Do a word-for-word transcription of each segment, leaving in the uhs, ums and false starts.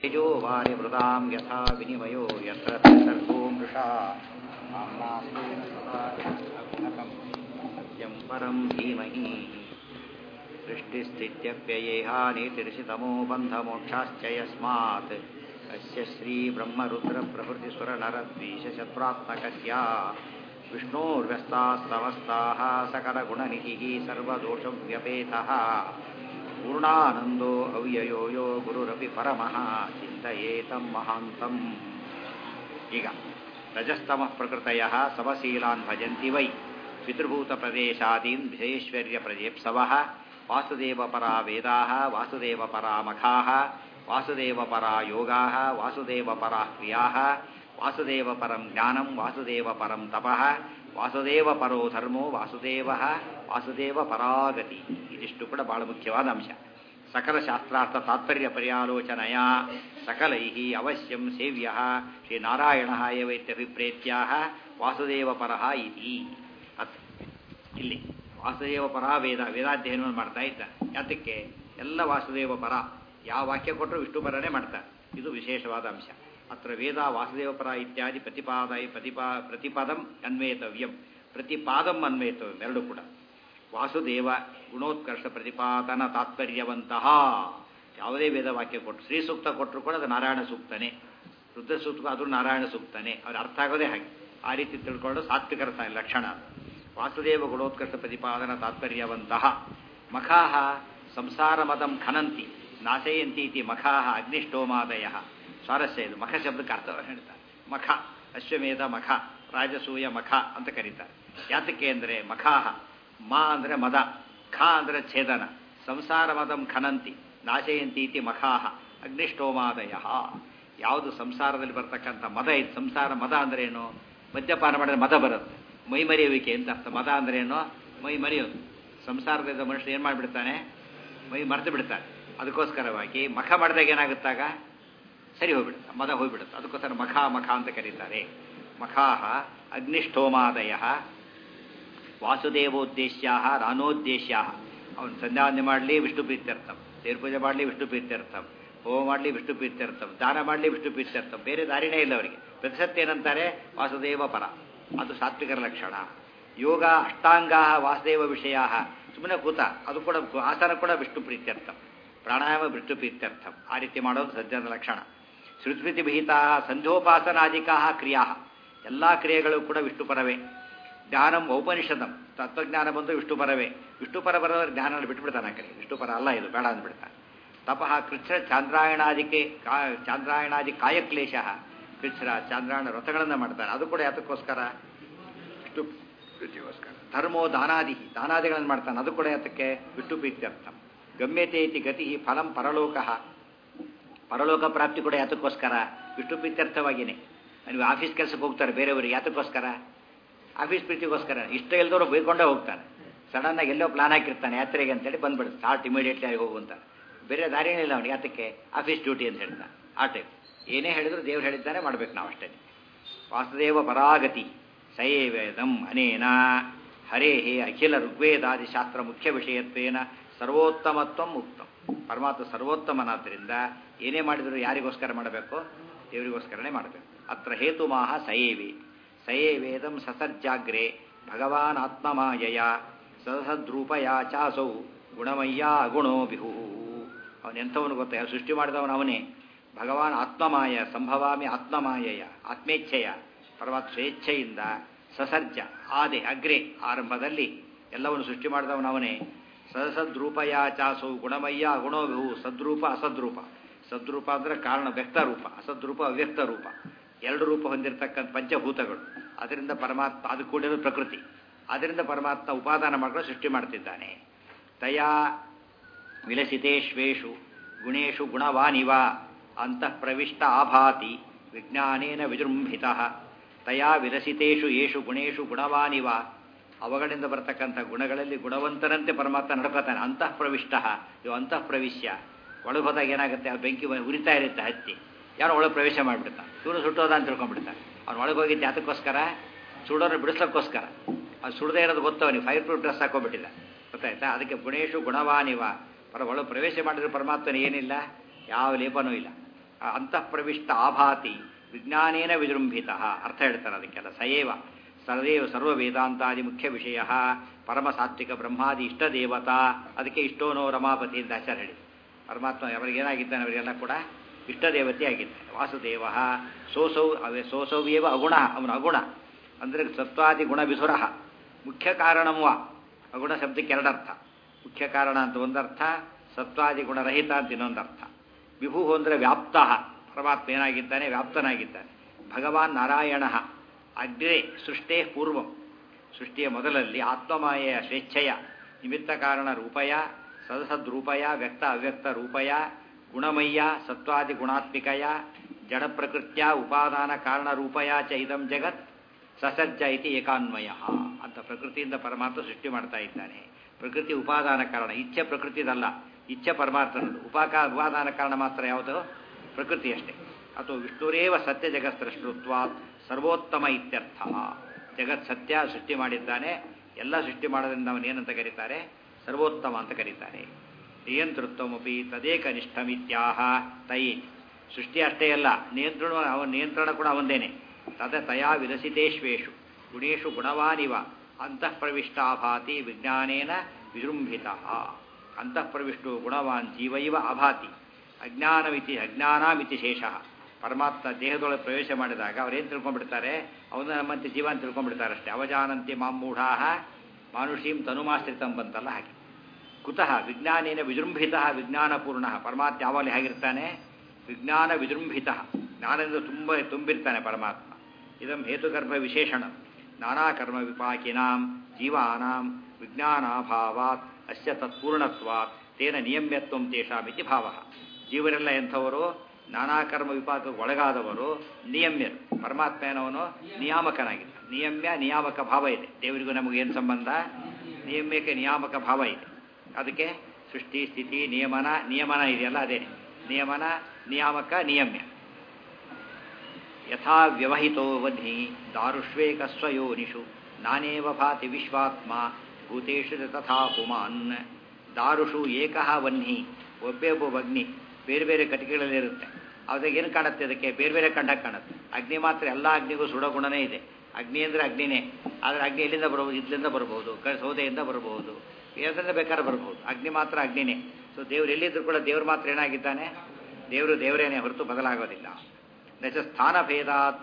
तेजो वारिवृतां यथा विनिमयो यत्र सर्गो मृषा आम्नास्तेन सदा गुणकं सत्यं परं धीमहि सृष्टिस्थित्यप्ययेहानितिर्षितमो बन्धमोक्षाश्च यस्मात् अस्य श्रीब्रह्मरुद्रप्रभृतिसुरनरद्वीषशत्रुरात्मकस्य विष्णोर्व्यस्तास्तमस्ताः सकलगुणनिधिः सर्वदोषव्यपेतः पूर्णानन्दो ಅವ್ಯಯೋ ಯೋ ಗುರುರಪಿ ಪರಮಃ ಚಿಂತಯೇತಂ ಮಹಾಂತಂ. ಈಗ ರಜಸ್ತಮಃ ಪ್ರಕೃತಯಃ ಸಮಶೀಲಾನ್ ಭಜಂತಿ ವೈ ಪಿತೃಭೂತಪ್ರದೇಶಾದೀನ್ ವಿಶೇಶ್ವರ್ಯಪ್ರಜೇಪ್ಸವಃ ವಾಸುದೇವಪರಾ ವೇದಾಃ ವಾಸುದೇವಪರಾ ಮಖಾಃ ವಾಸುದೇವಪರಾ ಯೋಗಾಃ ವಾಸುದೇವಪರಾ ಕ್ರಿಯಾಃ ವಾಸುದೇವಪರಂ ಜ್ಞಾನಂ ವಾಸುದೇವಪರಂ ತಪಃ ವಾಸುದೇವಪರೋ ಧರ್ಮೋ ವಾಸುದೇವಃ ವಾಸುದೇವಪರಾಗತಿ. ಇದಿಷ್ಟು ಕೂಡ ಬಹಳ ಮುಖ್ಯವಾದ ಅಂಶ. ಸಕಲ ಶಾಸ್ತ್ರಾರ್ಥ ತಾತ್ಪರ್ಯ ಪರ್ಯಾಲೋಚನೆಯ ಸಕಲೈ ಅವಶ್ಯಂ ಸೇವ್ಯ ಶ್ರೀನಾರಾಯಣ ಏವೈತ್ಯಭಿಪ್ರೇತ್ಯ ವಾಸುದೇವಪರ ಇತಿ. ಅತ್ ಇಲ್ಲಿ ವಾಸುದೇವಪರ ವೇದ ವೇದಾಧ್ಯಯನವನ್ನು ಮಾಡ್ತಾ ಇದ್ದ. ಯಾತಕ್ಕೆ? ಎಲ್ಲ ವಾಸುದೇವಪರ, ಯಾವ ವಾಕ್ಯ ಕೊಟ್ಟರು ವಿಷ್ಣುಪರನೇ ಮಾಡ್ತಾರೆ. ಇದು ವಿಶೇಷವಾದ ಅಂಶ. ಅತ್ರ ವೇದ ವಾಸುದೇವಪರ ಇತ್ಯಾದಿ ಪ್ರತಿಪಾದ ಪ್ರತಿಪಾ ಪ್ರತಿಪದಂ ಅನ್ವೇತವ್ಯಂ, ಪ್ರತಿಪಾದಂ ಅನ್ವೇತವ್ಯಂ ಎರಡು ಕೂಡ. ವಾಸುದೇವ ಗುಣೋತ್ಕರ್ಷ ಪ್ರತಿಪಾದನ ತಾತ್ಪರ್ಯವಂತಹ ಯಾವುದೇ ವೇದ ವಾಕ್ಯ ಕೊಟ್ಟರು, ಶ್ರೀ ಸೂಕ್ತ ಕೊಟ್ಟರು ಕೂಡ ಅದು ನಾರಾಯಣ ಸೂಕ್ತನೇ, ರುದ್ರ ಸೂಕ್ತ ಅದು ನಾರಾಯಣ ಸೂಕ್ತನೇ, ಅವ್ರು ಅರ್ಥ ಆಗೋದೇ ಹಾಗೆ. ಆ ರೀತಿ ತಿಳ್ಕೊಂಡು ಸಾತ್ವಿಕರ ಲಕ್ಷಣ. ವಾಸುದೇವ ಗುಣೋತ್ಕರ್ಷ ಪ್ರತಿಪಾದನ ತಾತ್ಪರ್ಯವಂತಹ ಮಖಾಹ ಸಂಸಾರ ಮದಂ ಖನಂತಿ ನಾಶಯಂತಿ ಇತಿ ಮಖಾಹ ಅಗ್ನಿಷ್ಠೋಮಾದಯ. ಸ್ವಾರಸ್ಯ ಇದು. ಮಖ ಶಬ್ದಕ್ಕೆ ಅರ್ಥ ಹೇಳ್ತಾರೆ. ಮಖ ಅಶ್ವಮೇಧ ಮಖ, ರಾಜಸೂಯ ಮಖ ಅಂತ ಕರೀತಾರೆ. ಯಾತಕ್ಕೆ ಅಂದರೆ ಮಖಾಹ ಮಾ ಅಂದರೆ ಮದ, ಖ ಅಂದರೆ ಛೇದನ, ಸಂಸಾರ ಮದಂ ಖನಂತಿ ನಾಶಯಂತಿ ಇತಿ ಮಖಾಹ ಅಗ್ನಿಷ್ಠೋಮಾದಯ. ಯಾವುದು ಸಂಸಾರದಲ್ಲಿ ಬರ್ತಕ್ಕಂಥ ಮದ ಇದು. ಸಂಸಾರ ಮದ ಅಂದ್ರೇನು? ಮದ್ಯಪಾನ ಮಾಡಿದ್ರೆ ಮದ ಬರುತ್ತೆ, ಮೈ ಮರೆಯುವಿಕೆ ಅಂತ ಅರ್ಥ. ಮದ ಅಂದ್ರೇನು? ಮೈ ಮರೆಯೋದು. ಸಂಸಾರದಿಂದ ಮನುಷ್ಯ ಏನು ಮಾಡಿಬಿಡ್ತಾನೆ? ಮೈ ಮರೆತು ಬಿಡ್ತಾನೆ. ಅದಕ್ಕೋಸ್ಕರವಾಗಿ ಮಖ ಮಾಡಿದಾಗ ಏನಾಗುತ್ತಾಗ ಸರಿ ಹೋಗ್ಬಿಡುತ್ತೆ, ಮದ ಹೋಗ್ಬಿಡುತ್ತೆ. ಅದಕ್ಕೋಸ್ಕರ ಮಖ ಮಖ ಅಂತ ಕರೀತಾರೆ. ಮಖಾಹ ಅಗ್ನಿಷ್ಠೋಮಾದಯ ವಾಸುದೇವೋದ್ದೇಶ್ಯ ರಾನೋದ್ದೇಶ್ಯ. ಅವನು ಸಂಧ್ಯಾವಂದನೆ ಮಾಡಲಿ ವಿಷ್ಣು ಪ್ರೀತ್ಯರ್ಥಂ, ದೇವ್ರ ಪೂಜೆ ಮಾಡಲಿ ವಿಷ್ಣು ಪ್ರೀತ್ಯರ್ಥಂ, ಹೋಮ ಮಾಡಲಿ ವಿಷ್ಣು ಪ್ರೀತ್ಯರ್ಥಂ, ದಾನ ಮಾಡಲಿ ವಿಷ್ಣು ಪ್ರೀತ್ಯರ್ಥಂ. ಬೇರೆ ದಾರಿನೇ ಇಲ್ಲ ಅವರಿಗೆ. ಪ್ರತಿಸತ್ಯ ಏನಂತಾರೆ? ವಾಸುದೇವ ಪರ. ಅದು ಸಾತ್ವಿಕರ ಲಕ್ಷಣ. ಯೋಗ ಅಷ್ಟಾಂಗ ವಾಸುದೇವ ವಿಷಯ. ಸುಮ್ಮನೆ ಕೂತ ಅದು ಕೂಡ ಆಸನ ಕೂಡ ವಿಷ್ಣು ಪ್ರೀತ್ಯರ್ಥಂ, ಪ್ರಾಣಾಯಾಮ ವಿಷ್ಣು ಪ್ರೀತ್ಯರ್ಥಂ. ಆ ರೀತಿ ಮಾಡೋದು ಸಜ್ಜನ ಲಕ್ಷಣ. ಶ್ರುತಿಸ್ಮೃತಿ ವಿಹಿತ ಸಂಧ್ಯೋಪಾಸನಾದಿಕಾ ಕ್ರಿಯಾ. ಎಲ್ಲ ಕ್ರಿಯೆಗಳು ಕೂಡ ವಿಷ್ಣುಪರವೇ. ಜ್ಞಾನಂ ಔಪನಿಷದಂ, ತತ್ವಜ್ಞಾನ ಬಂದು ವಿಷ್ಣುಪರವೇ. ವಿಷ್ಣುಪರ ಬರೋದ್ರೆ ಜ್ಞಾನ ಬಿಟ್ಬಿಡ್ತಾನೆ. ಆ ಕಡೆ ವಿಷ್ಣುಪರ ಅಲ್ಲ, ಇದು ಬೇಡ ಅಂದ್ಬಿಡ್ತಾನೆ. ತಪಃ ಕೃಚ್ಛ ಚಾಂದ್ರಾಯಣಾದಿಕೆ ಕಾ ಚಾಂದ್ರಾಯಣಾದಿ ಕಾಯಕ್ಲೇಶ. ಕೃಚ್ಛ್ರ ಚಾಂದ್ರಾಯಣ ವ್ರತಗಳನ್ನು ಮಾಡ್ತಾನೆ. ಅದು ಕೂಡ ಯಾತಕ್ಕೋಸ್ಕರ? ವಿಷ್ಣು ಪ್ರೀತಿಗೋಸ್ಕರ. ಧರ್ಮೋ ದಾನಾದಿ, ದಾನಾದಿಗಳನ್ನು ಮಾಡ್ತಾನೆ. ಅದು ಕೂಡ ಯಾತಕ್ಕೆ? ವಿಷ್ಣು ಪ್ರೀತ್ಯರ್ಥಂ. ಗಮ್ಯತೆ ಇತಿ ಗತಿ ಫಲಂ ಪರಲೋಕ. ಪರಲೋಕ ಪ್ರಾಪ್ತಿ ಕೂಡ ಯಾತಕ್ಕೋಸ್ಕರ? ವಿಷ್ಣು ಪ್ರೀತ್ಯರ್ಥವಾಗಿಯೇ. ನೀವು ಆಫೀಸ್ ಕೆಲಸಕ್ಕೆ ಹೋಗ್ತಾರೆ ಬೇರೆಯವರು, ಯಾತಕ್ಕೋಸ್ಕರ? ಆಫೀಸ್ ಪ್ರೀತಿಗೋಸ್ಕರ. ಇಷ್ಟ ಇಲ್ದವರು ಬೈಕೊಂಡೇ ಹೋಗ್ತಾನೆ. ಸಡನ್ನಾಗಿ ಎಲ್ಲೋ ಪ್ಲಾನ್ ಹಾಕಿರ್ತಾನೆ ಯಾತ್ರೆಗೆ ಅಂತೇಳಿ ಬಂದ್ಬಿಡುತ್ತೆ. ಸ್ಟಾರ್ಟ್ ಇಮಿಡಿಯೇಟ್ಲಿ ಆಗಿ ಹೋಗುವಂತಾನೆ. ಬೇರೆ ದಾರಿನೇ ಇಲ್ಲ ಅವನಿಗೆ. ಯಾತಕ್ಕೆ? ಆಫೀಸ್ ಡ್ಯೂಟಿ ಅಂತ ಹೇಳ್ತಾನೆ. ಆ ಟೈಪ್ ಏನೇ ಹೇಳಿದ್ರು ದೇವ್ರು ಹೇಳಿದ್ದಾನೆ ಮಾಡ್ಬೇಕು ನಾವು ಅಷ್ಟೇ. ವಾಸುದೇವ ಪರಾಗತಿ ಸಯೇವೇದಂ ಅನೇನ ಹರೇ ಅಖಿಲ ಋಗ್ವೇದಾದಿ ಶಾಸ್ತ್ರ ಮುಖ್ಯ ವಿಷಯತ್ವೇನ ಸರ್ವೋತ್ತಮತ್ವಂ ಉಕ್ತಂ. ಪರಮಾತ್ಮ ಸರ್ವೋತ್ತಮನಾದ್ದರಿಂದ ಏನೇ ಮಾಡಿದರೂ ಯಾರಿಗೋಸ್ಕರ ಮಾಡಬೇಕು? ದೇವರಿಗೋಸ್ಕರನೇ ಮಾಡಬೇಕು. ಅತ್ರ ಹೇತುಮಾಹ ಸಯೇವಿ ಸಯೇವೇದಂ ಸಸರ್ಜಾಗ್ರೆ ಭಗವಾನ್ ಆತ್ಮಮಾಯಯ ಸಸದ್ರೂಪಯ ಚಾಸೌ ಗುಣಮಯ್ಯ ಅಗುಣೋ ಬಿಹು. ಅವನೆಂಥವನು ಗೊತ್ತಾ? ಸೃಷ್ಟಿ ಮಾಡಿದವನು ಅವನೇ. ಭಗವಾನ್ ಆತ್ಮಮಾಯ ಸಂಭವಾಮಿ ಆತ್ಮಮಾಯಯ, ಆತ್ಮೇಚ್ಛೆಯ ಪರಮಾತ್ಮ ಸ್ವೇಚ್ಛೆಯಿಂದ ಸಸರ್ಜ ಆದೆ ಅಗ್ರೆ ಆರಂಭದಲ್ಲಿ ಎಲ್ಲವನ್ನು ಸೃಷ್ಟಿ ಮಾಡಿದವನು ಅವನೇ. ಸಸದ್ರೂಪಯ ಚಾಸೌ ಗುಣಮಯ್ಯ ಅಗುಣೋ ಬಿಹು. ಸದ್ರೂಪ ಅಸದ್ರೂಪ. ಸದ್ರೂಪ ಅಂದರೆ ಕಾರಣ ವ್ಯಕ್ತ ರೂಪ, ಅಸದ್ರೂಪ ಅವ್ಯಕ್ತ ರೂಪ. ಎರಡು ರೂಪ ಹೊಂದಿರತಕ್ಕಂಥ ಪಂಚಭೂತಗಳು. ಅದರಿಂದ ಪರಮಾತ್ಮ, ಅದು ಕೂಡಿರೋ ಪ್ರಕೃತಿ. ಅದರಿಂದ ಪರಮಾತ್ಮ ಉಪಾದಾನ ಮಾಡ್ಕೊಂಡು ಸೃಷ್ಟಿ ಮಾಡ್ತಿದ್ದಾನೆ. ತಯಾ ವಿಲಸಿತೇಶ್ವೇಷು ಗುಣೇಶು ಗುಣವಾನಿವ ಅಂತಃ ಪ್ರವಿಷ್ಟ ಆಭಾತಿ ವಿಜ್ಞಾನೇನ ವಿಜೃಂಭಿತ. ತಯಾ ವಿಲಸಿತೇಷು ಯೇಷು ಗುಣೇಶು ಗುಣವಾನಿವ. ಅವುಗಳಿಂದ ಬರ್ತಕ್ಕಂಥ ಗುಣಗಳಲ್ಲಿ ಗುಣವಂತರಂತೆ ಪರಮಾತ್ಮ ನಡ್ಕೋತಾನೆ. ಅಂತಃ ಪ್ರವಿಷ್ಟ. ಇವು ಅಂತಃ ಪ್ರವಿಶ್ಯ. ಒಳಗೋದಾಗ ಏನಾಗುತ್ತೆ? ಆ ಬೆಂಕಿ ಉರಿತಾ ಇರುತ್ತೆ ಹತ್ತಿ, ಯಾರೋ ಒಳಗೆ ಪ್ರವೇಶ ಮಾಡಿಬಿಡ್ತಾನೆ. ಇವನು ಸುಟ್ಟೋದ ಅಂತ ತಿಳ್ಕೊಂಡ್ಬಿಡ್ತಾನೆ. ಅವ್ನು ಒಳಗೆ ಹೋಗಿದ್ದು ಯಾತಕ್ಕೋಸ್ಕರ? ಸುಡೋರು ಬಿಡಿಸ್ಲಿಕ್ಕೋಸ್ಕರ. ಅದು ಸುಡದೇ ಇರೋದು ಗೊತ್ತವನಿಗೆ. ಫೈರ್ ಪ್ರೂಫ್ ಡ್ರೆಸ್ ಹಾಕೊಂಡ್ಬಿಟ್ಟಿಲ್ಲ, ಗೊತ್ತಾಯ್ತಾ? ಅದಕ್ಕೆ ಗುಣೇಶು ಗುಣವಾನಿವ. ಪರ ಒಳಗೆ ಪ್ರವೇಶ ಮಾಡಿದ್ರೆ ಪರಮಾತ್ಮನ ಏನಿಲ್ಲ, ಯಾವ ಲೇಪನೂ ಇಲ್ಲ. ಅಂತಃಪ್ರವಿಷ್ಟ ಆಭಾತಿ ವಿಜ್ಞಾನೇನ ವಿಜೃಂಭಿತ ಅರ್ಥ ಹೇಳ್ತಾರೆ ಅದಕ್ಕೆಲ್ಲ ಸಯೇವ ಸರ್ವೇವ ಸರ್ವ ವೇದಾಂತಾದಿ ಮುಖ್ಯ ವಿಷಯ ಪರಮ ಸಾತ್ವಿಕ ಬ್ರಹ್ಮಾದಿ ಇಷ್ಟ ದೇವತಾ ಅದಕ್ಕೆ ಇಷ್ಟೋನೋ ರಮಾಪತಿ ಅಂತ ಆಚಾರ್ಯ ಹೇಳಿ ಪರಮಾತ್ಮ ಅವರಿಗೇನಾಗಿದ್ದಾನೆ ಅವರಿಗೆಲ್ಲ ಕೂಡ ಇಷ್ಟ ದೇವತೆ ಆಗಿದ್ದಾನೆ ವಾಸುದೇವ ಸೋಸೌ ಅವೇ ಸೋಸೌವೇವ ಅಗುಣ ಅವನು ಅಗುಣ ಅಂದರೆ ಸತ್ವಾದಿ ಗುಣ ವಿಧುರ ಮುಖ್ಯ ಕಾರಣವ ಅಗುಣ ಶಬ್ದಕ್ಕೆ ಎರಡರ್ಥ ಮುಖ್ಯ ಕಾರಣ ಅಂತ ಒಂದರ್ಥ ಸತ್ವಾದಿ ಗುಣರಹಿತ ಅಂತ ಇನ್ನೊಂದರ್ಥ ವಿಭು ಅಂದರೆ ವ್ಯಾಪ್ತ ಪರಮಾತ್ಮ ಏನಾಗಿದ್ದಾನೆ ವ್ಯಾಪ್ತನಾಗಿದ್ದಾನೆ ಭಗವಾನ್ ನಾರಾಯಣ ಅಗ್ರೇ ಸೃಷ್ಟೇ ಪೂರ್ವಂ ಸೃಷ್ಟಿಯ ಮೊದಲಲ್ಲಿ ಆತ್ಮಮಾಯೆಯ ಸ್ವೇಚ್ಛೆಯ ನಿಮಿತ್ತ ಕಾರಣ ರೂಪಯ ಸದಸದ್ರೂಪಯ ವ್ಯಕ್ತ ಅವ್ಯಕ್ತ ರೂಪಯ ಗುಣಮಯ್ಯ ಸತ್ವಾದಿ ಗುಣಾತ್ಮಿಕಯ ಜಡ ಪ್ರಕೃತ್ಯ ಉಪಾದಾನ ಕಾರಣ ರೂಪಯ ಚ ಇದಂ ಜಗತ್ ಸಸಜ್ಜ ಇತಿ ಏಕಾನ್ವಯ ಅಂತ ಪ್ರಕೃತಿಯಿಂದ ಪರಮಾತ್ಮ ಸೃಷ್ಟಿ ಮಾಡ್ತಾ ಇದ್ದಾನೆ. ಪ್ರಕೃತಿ ಉಪಾದಾನ ಕಾರಣ, ಇಚ್ಛೆ ಪ್ರಕೃತಿದಲ್ಲ, ಇಚ್ಛೆ ಪರಮಾರ್ಥನದು. ಉಪಾಕ ಉಪಾದಾನ ಕಾರಣ ಮಾತ್ರ ಯಾವುದು? ಪ್ರಕೃತಿ ಅಷ್ಟೇ. ಅಥವಾ ವಿಷ್ಣುರೇವ ಸತ್ಯ ಜಗತ್ ಸೃಷ್ಟುತ್ವಾತ್ ಸರ್ವೋತ್ತಮ ಇತ್ಯರ್ಥ. ಜಗತ್ ಸತ್ಯ ಸೃಷ್ಟಿ ಮಾಡಿದ್ದಾನೆ, ಎಲ್ಲ ಸೃಷ್ಟಿ ಮಾಡೋದ್ರಿಂದ ಅವನೇನಂತ ಕರೀತಾರೆ? ಸರ್ವೋತ್ತಮ ಅಂತ ಕರೀತಾರೆ. ನಿಯಂತೃತ್ವಮಪಿ ತದೇಕ ನಿಷ್ಠಮಿತ್ಯಾಹ ತೈ. ಸೃಷ್ಟಿ ಅಷ್ಟೇ ಅಲ್ಲ, ನಿಯಂತ್ರಣ ಅವನ ನಿಯಂತ್ರಣ ಕೂಡ ಅವಂದೇನೆ. ತದ ತಯಾ ವಿಲಸಿತೇಶ್ವೇಷು ಗುಣೇಶು ಗುಣವಾನಿವ ಅಂತಃಪ್ರವಿಷ್ಟಾಭಾತಿ ವಿಜ್ಞಾನೇನ ವಿಜೃಂಭಿತ. ಅಂತಃಪ್ರವಿಷ್ಟು ಗುಣವಾನ್ ಜೀವೈವ ಅಭಾತಿ ಅಜ್ಞಾನಮಿತಿ ಅಜ್ಞಾನಾಮಿತಿ ಶೇಷ. ಪರಮಾತ್ಮ ದೇಹದೊಳಗೆ ಪ್ರವೇಶ ಮಾಡಿದಾಗ ಅವ್ರೇನು ತಿಳ್ಕೊಂಡ್ಬಿಡ್ತಾರೆ? ಅವನ್ನ ನಮ್ಮಂತೆ ಜೀವ ಅಂತ ತಿಳ್ಕೊಂಡ್ಬಿಡ್ತಾರೆ ಅಷ್ಟೇ. ಅವಜಾನಂತಿ ಮಾಮೂಢಾ ಮಾನುಷೀಂ ತನುಮಾಶ್ರಿತಂ ಬಂತಲ್ಲ ಹಾಗೆ. ಕುತಃ ವಿಜ್ಞಾನೇನ ವಿಜೃಂಭಿತ ವಿಜ್ಞಾನಪೂರ್ಣ. ಪರಮಾತ್ಮ ಯಾವಾಗಲೇ ಹೇಗಿರ್ತಾನೆ? ವಿಜ್ಞಾನ ವಿಜೃಂಭಿತ, ಜ್ಞಾನದಿಂದ ತುಂಬ ತುಂಬಿರ್ತಾನೆ ಪರಮಾತ್ಮ. ಇದಂ ಹೇತುಗರ್ಭ ವಿಶೇಷಣ ನಾನಾ ಕರ್ಮ ವಿಪಾಕಿನಾಂ ಜೀವಾನಾಂ ವಿಜ್ಞಾನಾಭಾವಾತ್ ಅಸ್ಯ ತತ್ಪೂರ್ಣತ್ವಾತ್ ತೇನ ನಿಯಮ್ಯತ್ವಂ ತೇಷಾಮಿತಿ ಭಾವ. ಜೀವರೆಲ್ಲ ಎಂಥವರು? ನಾನಾ ಕರ್ಮ ವಿಪಾಕಕ್ಕೆ ಒಳಗಾದವರು, ನಿಯಮ್ಯರು. ಪರಮಾತ್ಮ ಏನವನು? ನಿಯಾಮಕನಾಗಿದ್ದ. ನಿಯಮ್ಯ ನಿಯಾಮಕ ಭಾವ ಇದೆ. ದೇವರಿಗೂ ನಮಗೇನು ಸಂಬಂಧ? ನಿಯಮ್ಯಕ್ಕೆ ನಿಯಾಮಕ ಭಾವ ಇದೆ. ಅದಕ್ಕೆ ಸೃಷ್ಟಿ ಸ್ಥಿತಿ ನಿಯಮನ ನಿಯಮನ ಇದೆಯಲ್ಲ, ಅದೇ ನಿಯಮನ ನಿಯಾಮಕ ನಿಯಮ್ಯ. ಯಥಾ ವ್ಯವಹಿತೋ ವನ್ಹಿ ದಾರುಷ್ವೇಕ ಸ್ವಯೋನಿಷು ನಾನೇವ ಭಾತಿ ವಿಶ್ವಾತ್ಮ ಭೂತೇಷು ತಥಾ ಪುಮಾನ್. ದಾರುಷು ಏಕಃ ವನ್ಹಿ, ಒಬ್ಬೇ ಒಬ್ಬ ಅಗ್ನಿ ಬೇರೆ ಬೇರೆ ಕಟ್ಟಿಗೆಗಳಲ್ಲಿರುತ್ತೆ. ಅವಾಗ ಏನು ಕಾಣುತ್ತೆ? ಅದಕ್ಕೆ ಬೇರೆ ಬೇರೆ ಕಂಡಕ್ಕೆ ಕಾಣುತ್ತೆ. ಅಗ್ನಿ ಮಾತ್ರ ಎಲ್ಲ ಅಗ್ನಿಗೂ ಸುಡೋ ಗುಣನೇ ಇದೆ. ಅಗ್ನಿ ಅಂದರೆ ಅಗ್ನಿನೇ, ಆದರೆ ಅಗ್ನಿ ಎಲ್ಲಿಂದ ಬರ್ಬೋದು? ಇದ್ರಿಂದ ಬರ್ಬೋದು, ಕ ಸೌದೆಯಿಂದ ಬರಬಹುದು, ಏನಿಂದ ಬೇಕಾದ್ರೆ ಬರ್ಬೋದು. ಅಗ್ನಿ ಮಾತ್ರ ಅಗ್ನಿನೇ. ಸೊ ದೇವ್ರು ಎಲ್ಲಿದ್ದರೂ ಕೂಡ ದೇವ್ರು ಮಾತ್ರ ಏನಾಗಿದ್ದಾನೆ? ದೇವರು ದೇವರೇನೇ ಹೊರತು ಬದಲಾಗೋದಿಲ್ಲ. ನಚ ಸ್ಥಾನಭೇದಾತ್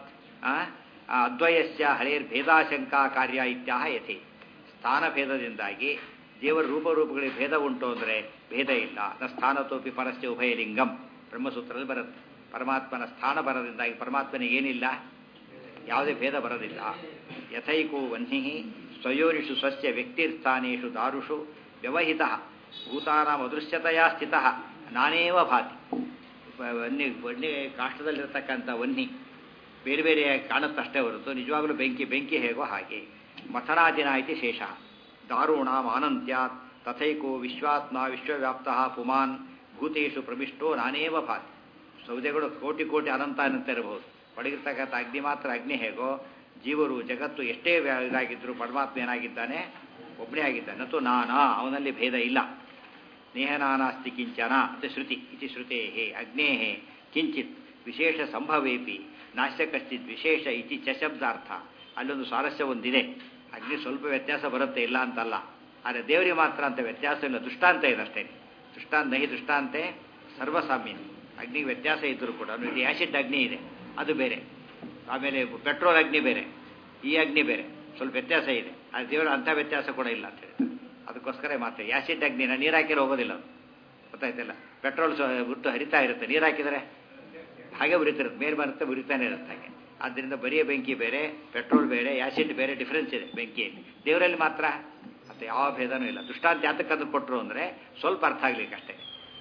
ಅದ್ವಯಸ್ಯ ಹರೇರ್ ಭೇದಾಶಂಕಾ ಕಾರ್ಯ ಇತ್ಯಾಹ ಯಥೆ. ಸ್ಥಾನಭೇದದಿಂದಾಗಿ ದೇವರ ರೂಪರೂಪಗಳಿಗೆ ಭೇದ ಉಂಟು ಅಂದರೆ ಭೇದ ಇಲ್ಲ. ನ ಸ್ಥಾನತೋಪಿ ಪರಸ್ಯ ಉಭಯಲಿಂಗಂ ಬ್ರಹ್ಮಸೂತ್ರದಲ್ಲಿ ಬರುತ್ತೆ. ಪರಮಾತ್ಮನ ಸ್ಥಾನ ಬರೋದ್ರಿಂದಾಗಿ ಪರಮಾತ್ಮನಿಗೆ ಏನಿಲ್ಲ, ಯಾವುದೇ ಭೇದ ಬರೋದಿಲ್ಲ. ಯಥೈಕೋ ವನ್ಹಿ ಸ್ವಯೋನಿಷು ಸ್ವಸ್ಯ ವ್ಯಕ್ತಿರ್ಥಾನೇಷು ದಾರುಷು ವ್ಯವಹಿತ ಭೂತಾನಾಂ ಅದೃಶ್ಯತೆಯ ಸ್ಥಿತ ನಾನೇವ ಭಾತಿ. ವನ್ನಿ ವನ್ನಿ ಕಾಷ್ಟದಲ್ಲಿರ್ತಕ್ಕಂಥ ವನ್ನಿ ಬೇರೆ ಬೇರೆ ಕಾಣುತ್ತಷ್ಟೇ ಹೊರತು ನಿಜವಾಗಲೂ ಬೆಂಕಿ ಬೆಂಕಿ ಹೇಗೋ ಹಾಗೆ. ಮಥನಾದಿನ ಇತಿ ಶೇಷ. ದಾರುಣಾಂ ಅನಂತ್ಯಾತ್ ತಥೈಕೋ ವಿಶ್ವಾತ್ಮ ವಿಶ್ವವ್ಯಾಪ್ತ ಪುಮಾನ್ ಭೂತೇಶು ಪ್ರವಿಷ್ಟೋ ನಾನೇವ ಭಾತಿ. ಸೌದೆಗಳು ಕೋಟಿ ಕೋಟಿ ಅನಂತ ಅನಂತ ಇರಬಹುದು. ಒಳಗಿರ್ತಕ್ಕಂಥ ಅಗ್ನಿ ಮಾತ್ರ ಅಗ್ನಿ ಹೇಗೋ, ಜೀವರು ಜಗತ್ತು ಎಷ್ಟೇ ಇದಾಗಿದ್ದರೂ ಪರಮಾತ್ಮ ಏನಾಗಿದ್ದಾನೆ? ಒಬ್ಬನೇ ಆಗಿದ್ದಾನೆ. ನತು ನಾನಾ, ಅವನಲ್ಲಿ ಭೇದ ಇಲ್ಲ. ನೇಹನಾನಾಸ್ತಿ ಕಿಂಚನ ಅಂತ ಶ್ರುತಿ. ಇತಿ ಶ್ರುತೇ ಅಗ್ನೇ ಕಿಂಚಿತ್ ವಿಶೇಷ ಸಂಭವೇಪಿ ನಾಶ್ಯ ಕಶ್ಚಿತ್ ವಿಶೇಷ ಇತಿ ಚ ಶಬ್ದಾರ್ಥ. ಅಲ್ಲೊಂದು ಸ್ವಾರಸ್ಯ ಒಂದಿದೆ. ಅಗ್ನಿ ಸ್ವಲ್ಪ ವ್ಯತ್ಯಾಸ ಬರುತ್ತೆ, ಇಲ್ಲ ಅಂತಲ್ಲ. ಆದರೆ ದೇವರಿಗೆ ಮಾತ್ರ ಅಂತ ವ್ಯತ್ಯಾಸ ಇಲ್ಲ. ದೃಷ್ಟಾಂತ ಇದೆ ಅಷ್ಟೇ. ದೃಷ್ಟಾಂತ ನಹಿ ದೃಷ್ಟಾಂತೆ ಸರ್ವಸಾಮ್ಯ. ಅಗ್ನಿಗೆ ವ್ಯತ್ಯಾಸ ಇದ್ದರೂ ಕೂಡ ಇದು ಆ್ಯಸಿಡ್ ಅಗ್ನಿ ಇದೆ, ಅದು ಬೇರೆ. ಆಮೇಲೆ ಪೆಟ್ರೋಲ್ ಅಗ್ನಿ ಬೇರೆ, ಈ ಅಗ್ನಿ ಬೇರೆ, ಸ್ವಲ್ಪ ವ್ಯತ್ಯಾಸ ಇದೆ. ಆದರೆ ದೇವರ ಅಂಥ ವ್ಯತ್ಯಾಸ ಕೂಡ ಇಲ್ಲ ಅಂತ ಹೇಳ್ತಾರೆ. ಅದಕ್ಕೋಸ್ಕರ ಮಾತ್ರ ಆ್ಯಸಿಡ್ ಅಗ್ನಿನ ನೀರು ಹಾಕಿರೋ ಹೋಗೋದಿಲ್ಲ, ಅದು ಗೊತ್ತಾಯ್ತಿಲ್ಲ. ಪೆಟ್ರೋಲ್ ಬಿಟ್ಟು ಹರಿತಾ ಇರುತ್ತೆ, ನೀರು ಹಾಕಿದರೆ ಹಾಗೆ ಉರಿತಿರುತ್ತೆ, ಮೇಲೆ ಬರುತ್ತೆ, ಉರಿತಾನೆ ಇರುತ್ತೆ ಹಾಗೆ. ಆದ್ದರಿಂದ ಬರಿಯ ಬೆಂಕಿ ಬೇರೆ, ಪೆಟ್ರೋಲ್ ಬೇರೆ, ಆ್ಯಸಿಡ್ ಬೇರೆ, ಡಿಫ್ರೆನ್ಸ್ ಇದೆ ಬೆಂಕಿಯಲ್ಲಿ. ದೇವರಲ್ಲಿ ಮಾತ್ರ ಮತ್ತು ಯಾವ ಭೇದನೂ ಇಲ್ಲ. ದೃಷ್ಟಾಂತ ಯಾತಕ್ಕೆ ಅದನ್ನು ಕೊಟ್ಟರು ಅಂದರೆ ಸ್ವಲ್ಪ ಅರ್ಥ ಆಗ್ಲಿಕ್ಕಷ್ಟೇ.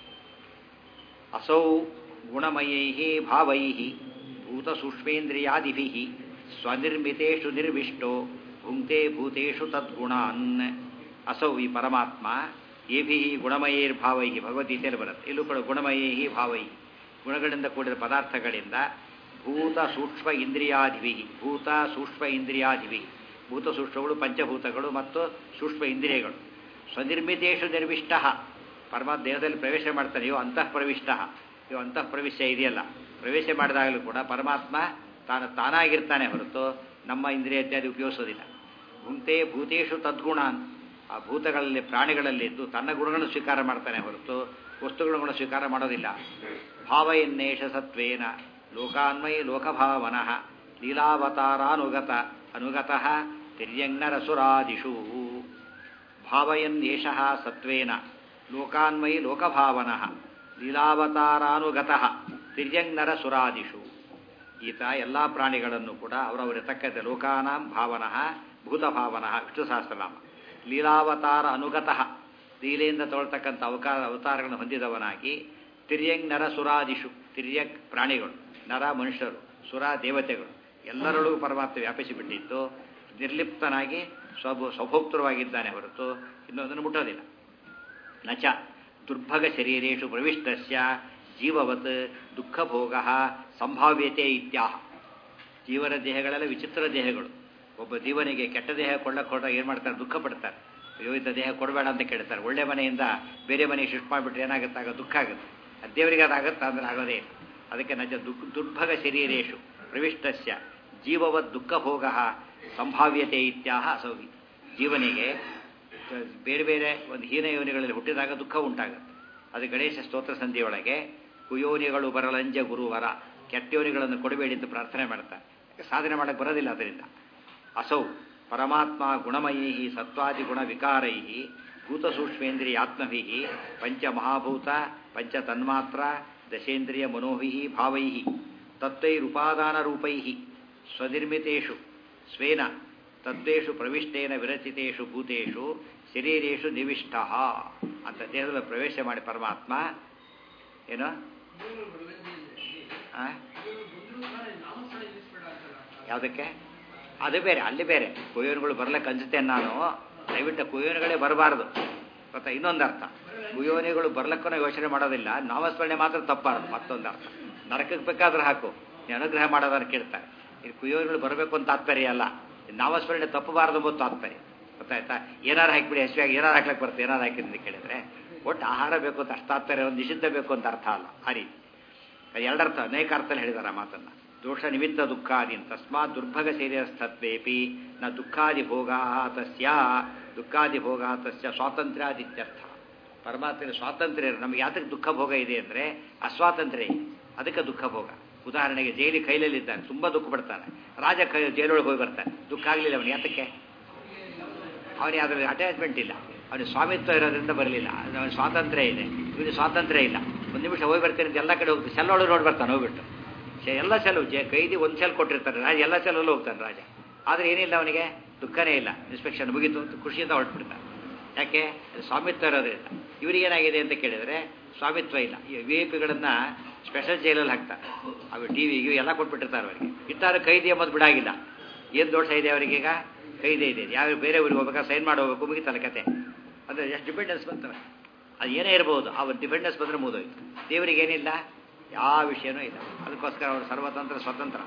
ಅಸೌ ಗುಣಮಯೈ ಭಾವೈ ಭೂತ ಸೂಕ್ಷ್ಮೇಂದ್ರಿಯಾದಿಭಿ ಸ್ವನಿರ್ಮಿತೇಷು ನಿರ್ವಿಷ್ಟೋ ಭುಂಕ್ತೆ ಭೂತೇಷು ತದ್ಗುಣಾನ್. ಅಸೌ ಈ ಪರಮಾತ್ಮ ಏಭಿ ಗುಣಮಯೈರ್ಭಾವೈ, ಭಗವದ್ಗೀತೆಯಲ್ಲಿ ಬರುತ್ತೆ. ಇಲ್ಲೂ ಕೂಡ ಗುಣಮಯೈ ಭಾವೈ, ಗುಣಗಳಿಂದ ಕೂಡಿದ ಪದಾರ್ಥಗಳಿಂದ ಭೂತ ಸೂಕ್ಷ್ಮ ಇಂದ್ರಿಯಾದಿಭಿ, ಭೂತ ಸೂಕ್ಷ್ಮ ಇಂದ್ರಿಯಾದಿಭಿ, ಭೂತ ಸೂಕ್ಷ್ಮಗಳು ಪಂಚಭೂತಗಳು ಮತ್ತು ಸೂಕ್ಷ್ಮ ಇಂದ್ರಿಯಗಳು. ಸ್ವನಿರ್ಮಿತೇಷು ನಿರ್ವಿಷ್ಟ, ಪರಮಾತ್ಮ ದೇಹದಲ್ಲಿ ಪ್ರವೇಶ ಮಾಡ್ತಾನೆ. ಇವು ಅಂತಃಪ್ರವಿಷ್ಟ, ಇವು ಅಂತಃಪ್ರವೇಶ ಇದೆಯಲ್ಲ ಪ್ರವೇಶ ಮಾಡಿದಾಗಲೂ ಕೂಡ ಪರಮಾತ್ಮ ತಾನು ತಾನಾಗಿರ್ತಾನೆ ಹೊರತು ನಮ್ಮ ಇಂದ್ರಿಯ ಇತ್ಯಾದಿ ಉಪಯೋಗಿಸೋದಿಲ್ಲ. ಭುಂಕ್ತೆ ಭೂತೇಶು ತದ್ಗುಣಾನ್, ಆ ಭೂತಗಳಲ್ಲಿ ಪ್ರಾಣಿಗಳಲ್ಲಿದ್ದು ತನ್ನ ಗುಣಗಳನ್ನು ಸ್ವೀಕಾರ ಮಾಡ್ತಾನೆ ಹೊರತು ವಸ್ತುಗಳನ್ನು ಸ್ವೀಕಾರ ಮಾಡೋದಿಲ್ಲ. ಭಾವಯನ್ನೇಷ ಸತ್ವೇನ ಲೋಕಾನ್ಮಯಿ ಲೋಕಭಾವನಃ ಲೀಲಾವತಾರಾನುಗತ ಅನುಗತಃ ತಿರ್ಯಂಗ್ನರಸುರಾದಿಷು. ಭಾವಯನ್ನೇಷ ಸತ್ವೇನ ಲೋಕಾನ್ಮಯಿ ಲೋಕಭಾವನಃ ಲೀಲಾವತಾರಾನುಗತಃ ತಿರ್ಯಂಗ್ನರಸುರಾದಿಷು. ಈತ ಎಲ್ಲ ಪ್ರಾಣಿಗಳನ್ನು ಕೂಡ ಅವರವರ ತಕ್ಕಂತೆ ಲೋಕಾನಾಂ ಭಾವನಃ ಭೂತಭಾವನಃ ವಿಷ್ಣು ಸಹಸ್ರನಾಮ. ಲೀಲಾವತಾರ ಅನುಗತಃ, ಲೀಲೆಯಿಂದ ತೊಗೊಳ್ತಕ್ಕಂಥ ಅವತಾರ ಅವತಾರಗಳನ್ನು ಹೊಂದಿದವನಾಗಿ ತಿರ್ಯಂಗ್ ನರ ಸುರಾದಿಷು, ತಿರ್ಯಕ್ ಪ್ರಾಣಿಗಳು, ನರ ಮನುಷ್ಯರು, ಸುರ ದೇವತೆಗಳು ಎಲ್ಲರಲ್ಲೂ ಪರಮಾತ್ಮ ವ್ಯಾಪಿಸಿಬಿಟ್ಟಿದ್ದು ನಿರ್ಲಿಪ್ತನಾಗಿ ಸ್ವಭ ಸ್ವಭೋಕ್ತೃವಾಗಿದ್ದಾನೆ ಹೊರತು ಇನ್ನೊಂದನ್ನು ಮುಟ್ಟೋದಿಲ್ಲ. ನಚ ದುರ್ಭಗ ಶರೀರೇಶು ಪ್ರವಿಷ್ಟಸ್ಯ ಜೀವವತ್ ದುಃಖಭೋಗ ಸಂಭಾವ್ಯತೆ ಇತ್ಯಾಹ. ಜೀವನ ದೇಹಗಳೆಲ್ಲ ವಿಚಿತ್ರ ದೇಹಗಳು. ಒಬ್ಬ ಜೀವನಿಗೆ ಕೆಟ್ಟ ದೇಹ ಕೊಳ್ಳಕ್ಕೆ ಹೊರಟಾಗ ಏನು ಮಾಡ್ತಾರೆ? ದುಃಖ ಪಡ್ತಾರೆ. ಅಯ್ಯೋ ಇಂಥ ದೇಹ ಕೊಡಬೇಡ ಅಂತ ಕೇಳ್ತಾರೆ. ಒಳ್ಳೆ ಮನೆಯಿಂದ ಬೇರೆ ಮನೆಗೆ ಶಿಫ್ಟ್ ಮಾಡಿಬಿಟ್ರೆ ಏನಾಗುತ್ತೆ? ಆಗ ದುಃಖ ಆಗುತ್ತೆ. ಅದು ದೇವರಿಗೆ ಅದಾಗುತ್ತೆ ಅಂದ್ರೆ ಆಗೋದೇ ಇಲ್ಲ. ಅದಕ್ಕೆ ನಜ ದುಃಖ ದುರ್ಭಗ ಶರೀರೇಶು ಪ್ರವಿಷ್ಟಸ್ಯ ಜೀವವತ್ ದುಃಖಭೋಗ ಸಂಭಾವ್ಯತೆ ಇತ್ಯಾಹ ಅಸೌಗಿ. ಜೀವನಿಗೆ ಬೇರೆ ಬೇರೆ ಒಂದು ಹೀನ ಯೋನಿಗಳಲ್ಲಿ ಹುಟ್ಟಿದಾಗ ದುಃಖ ಉಂಟಾಗುತ್ತೆ. ಅದು ಗಣೇಶ ಸ್ತೋತ್ರ ಸಂಧಿಯೊಳಗೆ ಕುಯೋನಿಗಳು ಬರಲಂಜ ಗುರುವರ, ಕೆಟ್ಟ ಯೋನಿಗಳನ್ನು ಕೊಡಬೇಡಿ ಅಂತ ಪ್ರಾರ್ಥನೆ ಮಾಡ್ತಾರೆ. ಸಾಧನೆ ಮಾಡಕ್ಕೆ ಬರೋದಿಲ್ಲ ಅದರಿಂದ. ಅಸೌ ಪರಮಾತ್ಮ ಗುಣಮಯೈ ಸತ್ವಾದಿ ಗುಣ ವಿಕಾರೈ ಭೂತಸೂಕ್ಷ್ಮೇಂದ್ರಿಯಾತ್ಮಭಿ ಪಂಚಮಹಾಭೂತ ಪಂಚತನ್ಮಾತ್ರ ದಶೇಂದ್ರಿಯ ಮನೋಭಿ ಭಾವೈ ತತ್ತೈರುಪಾದಾನರೂಪೈ ಸ್ವನಿರ್ಮಿತೇಷು ಸ್ವೇನ ತದ್ದೇಶು ಪ್ರವಿಷ್ಟೇನ ವಿರಚಿತೇಷು ಭೂತೇಷು ಶರೀರೇಶು ನಿವಿಷ್ಟ ಅಂತ ದೇಹದಲ್ಲಿ ಪ್ರವೇಶ ಮಾಡಿ ಪರಮಾತ್ಮ ಏನು ಯಾವುದಕ್ಕೆ? ಅದು ಬೇರೆ, ಅಲ್ಲಿ ಬೇರೆ. ಕುಯೋನಿಗಳು ಬರ್ಲಿಕ್ಕೆ ಅಂಜುತ್ತೇನೆ ನಾನು, ದಯವಿಟ್ಟು ಕುಯೋನಿಗಳೇ ಬರಬಾರ್ದು ಗೊತ್ತಾ? ಇನ್ನೊಂದು ಅರ್ಥ, ಕುಯೋನಿಗಳು ಬರ್ಲಕ್ಕೂ ಯೋಚನೆ ಮಾಡೋದಿಲ್ಲ, ನಾಮಸ್ಮರಣೆ ಮಾತ್ರ ತಪ್ಪಾರದು. ಮತ್ತೊಂದು ಅರ್ಥ, ನರಕಕ್ಕೆ ಬೇಕಾದ್ರೆ ಹಾಕು, ಅನುಗ್ರಹ ಮಾಡೋದನ್ನು ಕೇಳ್ತಾರೆ. ಇದು ಕುಯೋನಿಗಳು ಬರಬೇಕು ಅಂತ ತಾತ್ಪರ್ಯ ಅಲ್ಲ, ನಾಮಸ್ಮರಣೆ ತಪ್ಪಬಾರದು ಎಂಬುದು ತಾತ್ಪರ್ಯ. ಗೊತ್ತಾಯ್ತಾ? ಏನಾರು ಹಾಕಿಬಿಡಿ ಹಸಿವಾಗಿ ಏನಾರು ಹಾಕ್ಲಕ್ಕೆ ಬರುತ್ತೆ, ಏನಾರು ಹಾಕಿದ್ರೆ ಕೇಳಿದ್ರೆ ಒಟ್ಟು ಆಹಾರ ಬೇಕು ಅಂತ ಅಷ್ಟು ತಾತ್ಪರ್ಯ, ಒಂದು ನಿಷಿದ್ಧ ಬೇಕು ಅಂತ ಅರ್ಥ ಅಲ್ಲ. ಆ ರೀತಿ ಎರಡರ್ಥ ಅನೇಕ ಅರ್ಥದಲ್ಲಿ ಹೇಳಿದಾರೆ ಆ ಮಾತನ್ನು. ದೋಷ ನಿಮಿತ್ತ ದುಃಖಾದಿ ತಸ್ಮಾತ್ ದುರ್ಭಗ ಶರೀರಸ್ಥತ್ವೇಪಿ ನ ದುಃಖಾದಿ ಭೋಗಾ ತಸ್ಯ ದುಃಖಾದಿ ಭೋಗಾ ತಸ್ಯ ಸ್ವಾತಂತ್ರ್ಯಾದಿತ್ಯರ್ಥ. ಪರಮಾತ್ಮನ ಸ್ವಾತಂತ್ರ್ಯ ನಮಗೆ ಯಾತಕ್ಕೆ ದುಃಖ ಭೋಗ ಇದೆ ಅಂದರೆ ಅಸ್ವಾತಂತ್ರ್ಯ ಇದೆ, ಅದಕ್ಕೆ ದುಃಖ ಭೋಗ. ಉದಾಹರಣೆಗೆ ಜೈಲಿ ಕೈಲಲ್ಲಿದ್ದಾನೆ, ತುಂಬ ದುಃಖ ಪಡ್ತಾನೆ. ರಾಜ ಕೈ ಜೈಲೊಳಗೆ ಹೋಗಿ ಬರ್ತಾನೆ, ದುಃಖ ಆಗಲಿಲ್ಲ ಅವನು. ಯಾತಕ್ಕೆ? ಅವನಿಗೆ ಅದರಲ್ಲಿ ಅಟ್ಯಾಚ್ಮೆಂಟ್ ಇಲ್ಲ, ಅವನಿಗೆ ಸ್ವಾಮಿತ್ವ ಇರೋದ್ರಿಂದ ಬರಲಿಲ್ಲ. ಅವನಿಗೆ ಸ್ವಾತಂತ್ರ್ಯ ಇದೆ, ಇವನಿಗೆ ಸ್ವಾತಂತ್ರ್ಯ ಇಲ್ಲ. ಒಂದು ನಿಮಿಷ ಹೋಗಿ ಬರ್ತೀನಿ ಅಂತ ಎಲ್ಲ ಕಡೆ ಹೋಗ್ತಾನೆ, ಸೆಲ್ಲೊಳಗೆ ನೋಡಿ ಬರ್ತಾನೆ ಹೋಗ್ಬಿಟ್ಟು. ಎಲ್ಲ ಸೆಲ್ಲು ಜ ಕೈದಿ ಒಂದು ಸೆಲ್ ಕೊಟ್ಟಿರ್ತಾನೆ ರಾಜ, ಎಲ್ಲ ಸೆಲ್ಲಲ್ಲೂ ಹೋಗ್ತಾನೆ ರಾಜ. ಆದರೆ ಏನಿಲ್ಲ ಅವನಿಗೆ, ದುಃಖನೇ ಇಲ್ಲ. ಇನ್ಸ್ಪೆಕ್ಷನ್ ಮುಗಿತು ಅಂತ ಖುಷಿಯಿಂದ ಹೊರಟ್ಬಿಡ್ತಾನೆ. ಯಾಕೆ? ಸ್ವಾಮಿತ್ವ ಇರೋದ್ರಿಂದ. ಇವರಿಗೇನಾಗಿದೆ ಅಂತ ಕೇಳಿದರೆ ಸ್ವಾಮಿತ್ವ ಇಲ್ಲ. ಈ ವಿ ಐ ಪಿಗಳನ್ನು ಸ್ಪೆಷಲ್ ಜೈಲಲ್ಲಿ ಹಾಕ್ತಾರೆ. ಅವು ಟಿ ವಿ ಗಿವಿ ಎಲ್ಲ ಕೊಟ್ಬಿಟ್ಟಿರ್ತಾರೆ ಅವರಿಗೆ. ಇಟ್ಟಾರು ಕೈದಿ ಎಂಬುದು ಬಿಡಾಗಿಲ್ಲ. ಏನು ದೋಷ ಇದೆ ಅವರಿಗೀಗ? ಕೈದೇ ಇದೆ. ಯಾವ ಬೇರೆ ಊರಿಗೆ ಹೋಗ್ಬೇಕಾ ಸೈನ್ ಮಾಡಿ ಹೋಗ್ಬೇಕು, ಮುಗಿತಲ್ಲ ಕತೆ. ಅಂದರೆ ಎಷ್ಟು ಡಿಪೆಂಡೆನ್ಸ್ ಬಂತವೆ. ಅದು ಏನೇ ಇರ್ಬೋದು, ಅವ್ರ ಡಿಪೆಂಡೆನ್ಸ್ ಬಂದರೆ ಮುಗಿದೋಯ್ತು. ದೇವರಿಗೇನಿಲ್ಲ, ಯಾವ ವಿಷಯನೂ ಇಲ್ಲ. ಅದಕ್ಕೋಸ್ಕರ ಅವರು ಸರ್ವತಂತ್ರ ಸ್ವತಂತ್ರ.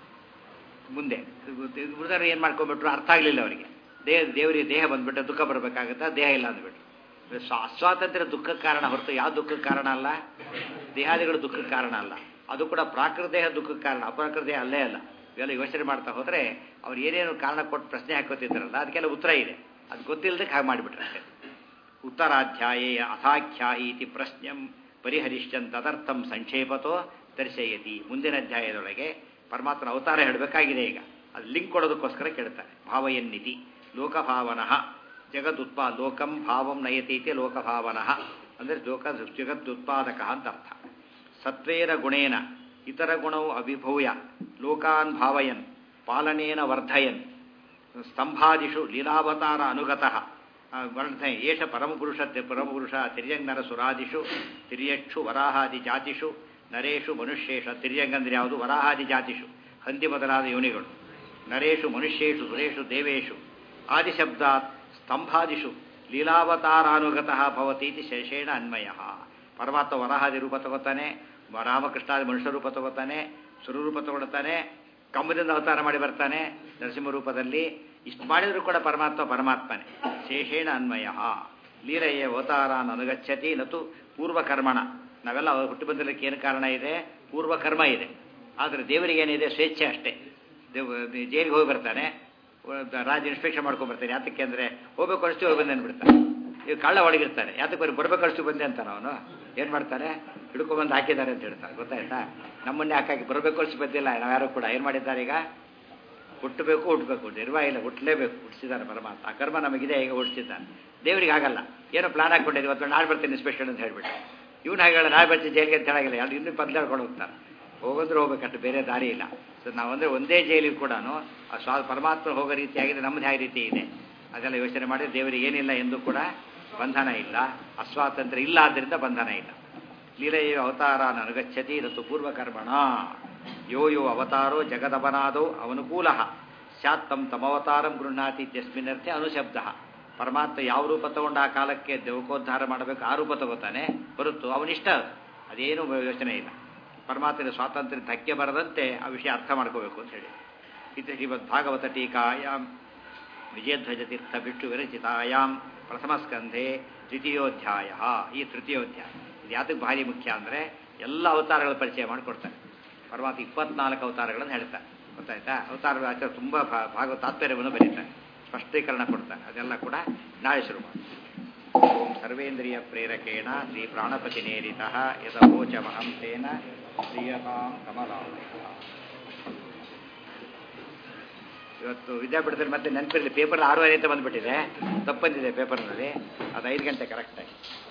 ಮುಂದೆ ಉಳಿದವರು ಏನು ಮಾಡ್ಕೊಂಡ್ಬಿಟ್ರು ಅರ್ಥ ಆಗಲಿಲ್ಲ ಅವರಿಗೆ. ದೇಹ ದೇವರಿಗೆ ದೇಹ ಬಂದುಬಿಟ್ಟು ದುಃಖ ಬರಬೇಕಾಗುತ್ತಾ? ದೇಹ ಇಲ್ಲ ಅಂದ್ಬಿಟ್ಟು. ಅಸ್ವಾತಂತ್ರ್ಯ ದುಃಖಕ್ಕೆ ಕಾರಣ ಹೊರತು ಯಾವ ದುಃಖಕ್ಕೆ ಕಾರಣ ಅಲ್ಲ, ದೇಹಾದಿಗಳು ದುಃಖಕ್ಕೆ ಕಾರಣ ಅಲ್ಲ. ಅದು ಕೂಡ ಪ್ರಾಕೃತ ದೇಹ ದುಃಖಕ್ಕೆ ಕಾರಣ, ಅಪ್ರಾಕೃತ ದೇಹ ಅಲ್ಲೇ ಅಲ್ಲ. ಇವೆಲ್ಲ ಯೋಚನೆ ಮಾಡ್ತಾ ಹೋದರೆ ಅವ್ರು ಏನೇನು ಕಾರಣ ಕೊಟ್ಟು ಪ್ರಶ್ನೆ ಹಾಕೋತಿದ್ದಾರಲ್ಲ ಅದಕ್ಕೆಲ್ಲ ಉತ್ತರ ಇದೆ. ಅದು ಗೊತ್ತಿಲ್ಲದಕ್ಕೆ ಹಾಗೆ ಮಾಡಿಬಿಟ್ರೆ ಅಷ್ಟೇ. ಉತ್ತರಾಧ್ಯಾಯೇ ಅಸಾಖ್ಯಾಹಿ ಇತಿ ಪ್ರಶ್ನೆಂ ಪರಿಹರಿಶ್ಚನ್ ತದರ್ಥಂ ಸಂಕ್ಷೇಪತೋ ದರ್ಶಯತಿ. ಮುಂದಿನ ಅಧ್ಯಾಯದೊಳಗೆ ಪರಮಾತ್ಮನ ಅವತಾರ ಹೇಳಬೇಕಾಗಿದೆ. ಈಗ ಅದು ಲಿಂಕ್ ಕೊಡೋದಕ್ಕೋಸ್ಕರ ಕೇಳ್ತಾರೆ. ಭಾವಯನ್ನಿತಿ ಲೋಕಭಾವನಃ ಜಗದುತ್ಪಾ ಲೋಕಂ ಭಾವಂ ನಯತೀತಿ ಲೋಕಭಾವನಃ ಅಂದರೆ ಲೋಕ ಜಗದುತ್ಪಾದಕ ಅಂತ ಅರ್ಥ. ಸತ್ವೇನ ಗುಣೇನ ಇತರ ಗುಣವು ಅವಿಭೂಯ ಲೋಕಾನ್ ಭಾವಯನ್ ಪಾಲನೇನ ವರ್ಧಯನ್ ಸ್ತಂಭಾದಿಷು ಲೀಲಾವತಾರ ಅನುಗತಃ ವರ್ಧಯ ಏಷ ಪರಮಪುರುಷ ಪರಮಪುರುಷ ತಿರ್ಯಂಗನರ ಸುರಾದಿಷು ತಿರ್ಯಕ್ಷು ವರಾಹಾದಿ ಜಾತಿಷು ನರೇಶು ಮನುಷ್ಯೇಷ. ತಿರ್ಯಂಗಂದ್ರೆ ಯಾವುದು? ವರಾಹಾದಿ ಜಾತಿಷು, ಹಂದಿ ಮೊದಲಾದ ಯೋನಿಗಳು. ನರೇಶು ಮನುಷ್ಯೇಷು ಸುರೇಶು ದೇವೇಶು ಆದಿಶಬ್ದಾತ್ ಸ್ತಂಭಾದಿಷು ಲೀಲಾವತಾರಾನುಗತಃ ಭವತೀತಿ ಶೇಷೇಣ ಅನ್ವಯ. ಪರಮಾತ್ಮ ವರಾಹಾದಿ ರೂಪ ತಗೋತಾನೆ, ರಾಮಕೃಷ್ಣಾದಿ ಮನುಷ್ಯ ರೂಪ ತಗೋತಾನೆ, ಸುರೂಪ ತಗೊಳ್ತಾನೆ, ಕಂಬದಿಂದ ಅವತಾರ ಮಾಡಿ ಬರ್ತಾನೆ ನರಸಿಂಹ ರೂಪದಲ್ಲಿ. ಇಷ್ಟು ಮಾಡಿದರೂ ಕೂಡ ಪರಮಾತ್ಮ ಪರಮಾತ್ಮನೇ. ಶೇಷೇಣ ಅನ್ವಯ ಲೀಲೆಯ ಅವತಾರಾನ್ ಅನುಗಚ್ಚತಿ ನತು ಪೂರ್ವಕರ್ಮಣ ನಾವೆಲ್ಲ ಅವ್ರು ಹುಟ್ಟು ಬಂದಿರಲಿಕ್ಕೆ ಏನು ಕಾರಣ ಇದೆ? ಪೂರ್ವ ಕರ್ಮ ಇದೆ. ಆದರೆ ದೇವರಿಗೇನಿದೆ? ಸ್ವೇಚ್ಛೆ ಅಷ್ಟೇ. ದೇವ್ ಜೈಲಿಗೆ ಹೋಗಿ ಬರ್ತಾನೆ, ರಾಜ ಇನ್ಸ್ಪೆಕ್ಷನ್ ಮಾಡ್ಕೊಂಡು ಬರ್ತಾನೆ. ಯಾತಕ್ಕೆ ಅಂದರೆ ಹೋಗ್ಬೇಕು ಅಷ್ಟು ಹೋಗಿ ಬಂದು ಅಂದ್ಬಿಡ್ತಾನೆ. ಈಗ ಕಳ್ಳ ಒಳಗಿರ್ತಾನೆ, ಯಾತಕ್ಕೆ ಅವ್ರಿಗೆ ಬರ್ಬೇಕು ಅಷ್ಟು ಬಂದೆ ಅಂತಾನೆ. ಅವನು ಏನು ಮಾಡ್ತಾನೆ? ಹಿಡ್ಕೊಂಬಂದು ಹಾಕಿದ್ದಾರೆ ಅಂತ ಹೇಳ್ತಾರೆ. ಗೊತ್ತಾಯ್ತಾ? ನಮ್ಮನ್ನೇ ಹಾಕಿ ಬರಬೇಕು ಅಷ್ಟು ಬಂದಿಲ್ಲ ನಾವು ಯಾರು ಕೂಡ. ಏನು ಮಾಡಿದ್ದಾರೆ? ಈಗ ಹುಟ್ಟಬೇಕು ಹುಟ್ಟಬೇಕು ನಿರ್ವಾಹ ಇಲ್ಲ, ಹುಟ್ಟಲೇಬೇಕು. ಹುಟ್ಟಿಸಿದ್ದಾನೆ ಪರಮಾತ್ಮ. ಆ ಕರ್ಮ ನಮಗಿದೆ, ಈಗ ಹುಟ್ಟಿಸಿದ್ದಾನೆ. ದೇವರಿಗೆ ಆಗಲ್ಲ. ಏನೋ ಪ್ಲಾನ್ ಹಾಕ್ಕೊಂಡಿದ್ದೆ, ಇವತ್ತು ನಾಳೆ ಬರ್ತೀನಿ ಇನ್ಸ್ಪೆಕ್ಷನ್ ಅಂತ ಹೇಳ್ಬಿಟ್ಟು. ಇವ್ನು ಹಾಗೆಲ್ಲ ನಾಳೆ ಬರ್ತೀನಿ ಜೈಲಿಗೆ ಅಂತ ಹೇಳಾಗಿಲ್ಲ. ಎರಡು ಇನ್ನೂ ಪದ್ಲು ಹೇಳ್ಕೊಂಡು ಹೋಗ್ತಾರೆ. ಹೋಗೋದ್ರೆ ಹೋಗ್ಬೇಕಷ್ಟು, ಬೇರೆ ದಾರಿ ಇಲ್ಲ. ಸೊ ನಾವಂದರೆ ಒಂದೇ ಜೈಲಿಗೆ ಕೂಡ ಆ ಸ್ವಾ ಪರಮಾತ್ಮ ಹೋಗೋ ರೀತಿಯಾಗಿದೆ, ನಮ್ಮದು ಯಾವ ರೀತಿ ಇದೆ ಅದೆಲ್ಲ ಯೋಚನೆ ಮಾಡಿ ದೇವರಿಗೆ ಏನಿಲ್ಲ ಎಂದು ಕೂಡ ಬಂಧನ ಇಲ್ಲ, ಅಸ್ವಾತಂತ್ರ್ಯ ಇಲ್ಲ, ಆದ್ದರಿಂದ ಬಂಧನ ಇಲ್ಲ. ಲೀಲೆಯ ಅವತಾರ ನನಗಚ್ಚತಿ ರತು ಪೂರ್ವಕರ್ಮಣ ಯೋ ಯೋ ಅವತಾರೋ ಜಗದವನಾದೋ ಅವನುಕೂಲ ಸ್ಯಾತ್ ತಮ್ ತಮವತಾರಂ ಗೃಹ್ಣಾತಿ ಇತ್ಯಸ್ಮಿನ್ನರ್ಥ ಅನುಶಬ್ದ. ಪರಮಾತ್ಮ ಯಾವ ರೂಪ ತಗೊಂಡು ಆ ಕಾಲಕ್ಕೆ ದೇವಕೋದ್ಧಾರ ಮಾಡಬೇಕು ಆ ರೂಪ ತಗೋತಾನೆ ಹೊರತು ಅವನಿಷ್ಟ, ಅದೇನೂ ಯೋಚನೆ ಇಲ್ಲ. ಪರಮಾತ್ಮನ ಸ್ವಾತಂತ್ರ್ಯ ಧಕ್ಕೆ ಬರದಂತೆ ಆ ವಿಷಯ ಅರ್ಥ ಮಾಡ್ಕೋಬೇಕು ಅಂತ ಹೇಳಿ. ಇದು ಶ್ರೀಮದ್ ಭಾಗವತ ಟೀಕಾಯಾಮ್ ವಿಜಯಧ್ವಜ ತೀರ್ಥ ಬಿಟ್ಟು ವಿರಚಿತಾಯಾಮ್ ಪ್ರಥಮ ಸ್ಕಂಧೆ ದ್ವಿತೀಯೋಧ್ಯಾಯ. ಈ ತೃತೀಯೋಧ್ಯಾಯ ಇದು ಯಾತಕ್ಕೆ ಭಾರಿ ಮುಖ್ಯ ಅಂದರೆ ಎಲ್ಲ ಅವತಾರಗಳ ಪರಿಚಯ ಮಾಡಿಕೊಡ್ತಾರೆ. ಪರಮಾತ್ಮ ಇಪ್ಪತ್ನಾಲ್ಕು ಅವತಾರಗಳನ್ನು ಹೇಳ್ತಾರೆ. ಗೊತ್ತಾಯ್ತಾ? ಅವತಾರ ಆಚಾರ ತುಂಬ ಭಾಗವತ ತಾತ್ಪರ್ಯವನ್ನು ಬರೀತಾರೆ, ಸ್ಪಷ್ಟೀಕರಣ ಕೊಡ್ತಾರೆ. ಅದೆಲ್ಲ ಕೂಡ ನಾಳೆ ಶುರು ಮಾಡಿ. ಓಂ ಸರ್ವೇಂದ್ರಿಯ ಪ್ರೇರಕೇಣ ಶ್ರೀ ಪ್ರಾಣಪತಿ ನೇರಿತ ಯದವೋಚಮಹಂಸೇನ ಶ್ರೀಯತಾಂ ಕಮಲಾಲಯ. ಇವತ್ತು ವಿದ್ಯಾಪೀಠದಲ್ಲಿ ಮತ್ತೆ ನೆನಪಿರಲಿ, ಪೇಪರ್ ಆರೂವರೆ ಅಂತ ಬಂದುಬಿಟ್ಟಿದೆ, ತಪ್ಪಂದಿದೆ ಪೇಪರ್ನಲ್ಲಿ. ಅದು ಐದು ಗಂಟೆ ಕರೆಕ್ಟಾಗಿ.